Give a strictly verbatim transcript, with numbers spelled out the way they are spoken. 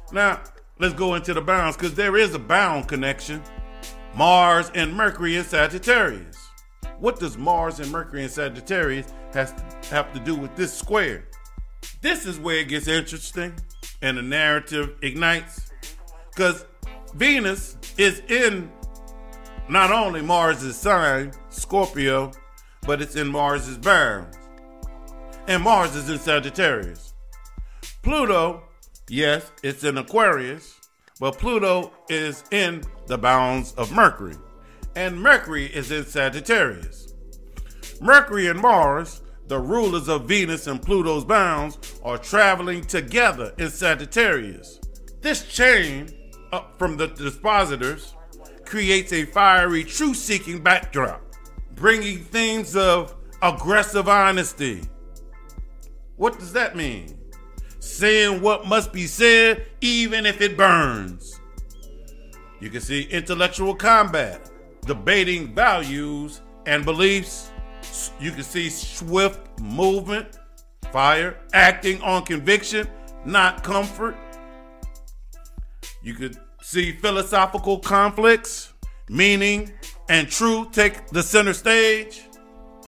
Now, let's go into the bounds, because there is a bound connection. Mars and Mercury in Sagittarius. What does Mars and Mercury in Sagittarius has to have to do with this square? This is where it gets interesting and the narrative ignites, because Venus is in not only Mars' sign, Scorpio, but it's in Mars' bounds. And Mars is in Sagittarius. Pluto, yes, it's in Aquarius, but Pluto is in the bounds of Mercury. And Mercury is in Sagittarius. Mercury and Mars, the rulers of Venus and Pluto's bounds, are traveling together in Sagittarius. This chain up from the dispositors creates a fiery truth-seeking backdrop, bringing themes of aggressive honesty. What does that mean? Saying what must be said, even if it burns. You can see intellectual combat, debating values and beliefs. You can see swift movement, fire, acting on conviction, not comfort. You could see philosophical conflicts, meaning and truth take the center stage.